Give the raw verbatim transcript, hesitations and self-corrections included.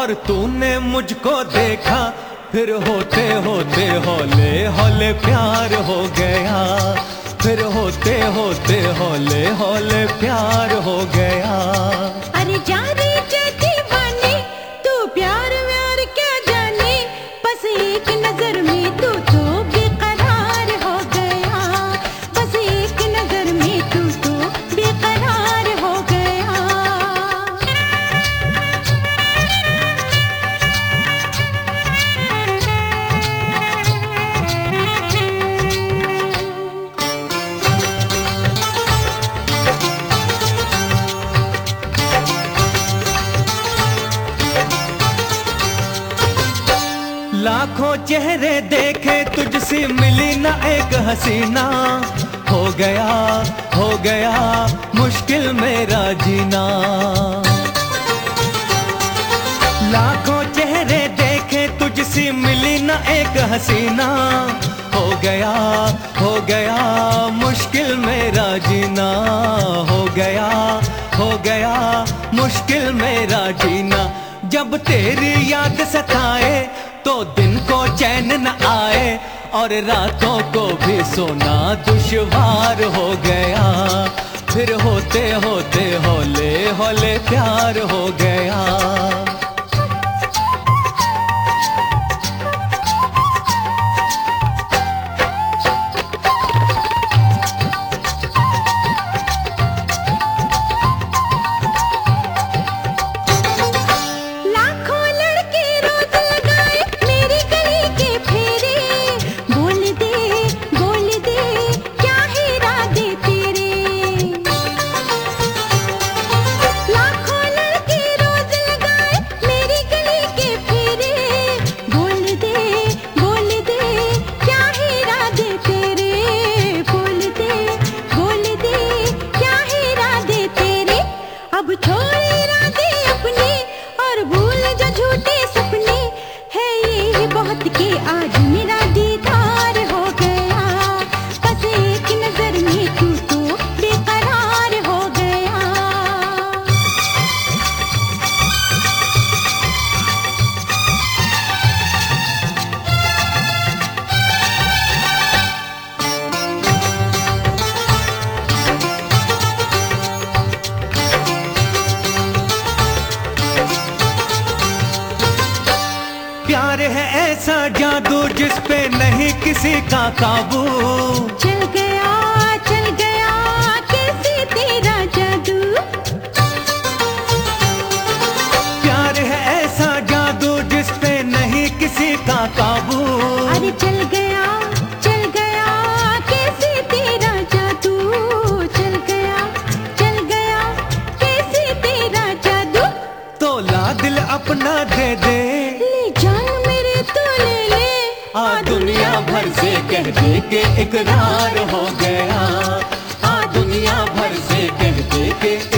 और तूने मुझको देखा, फिर होते होते हौले हौले प्यार हो गया, फिर होते होते हौले हौले प्यार हो गया। अरे जा रे दीवाने, तू प्यार व्यार क्या जाने, बस एक नजर में तू तो बेकरार हो गया, बस एक नजर में तू तो बेकरार हो गया। लाखों चेहरे देखे, तुझसे मिली ना एक हसीना, हो गया हो गया मुश्किल मेरा जीना। लाखों चेहरे देखे, तुझसे मिली ना एक हसीना, हो गया हो गया मुश्किल मेरा जीना, हो गया हो गया मुश्किल मेरा जीना। जब तेरी याद सताए तो दिन को चैन न आए, और रातों को भी सोना दुश्वार हो गया, फिर होते होते हौले हौले प्यार हो गया। बहुत के आज मेरा दीदार हो गया, बस एक नजर में तू तो बेकरार हो गया। प्यार है ऐसा जादू जिस पे नहीं किसी का काबू, चल गया चल गया कैसे तेरा जादू। प्यार है ऐसा जादू जिस पे नहीं किसी का काबू। अरे चल गया चल गया कैसे तेरा जादू, चल गया चल गया कैसे तेरा जादू। तो ला दिल अपना दे दे, आ दुनिया भर से कह दे के इकरार हो गया, आ दुनिया भर से कह दे के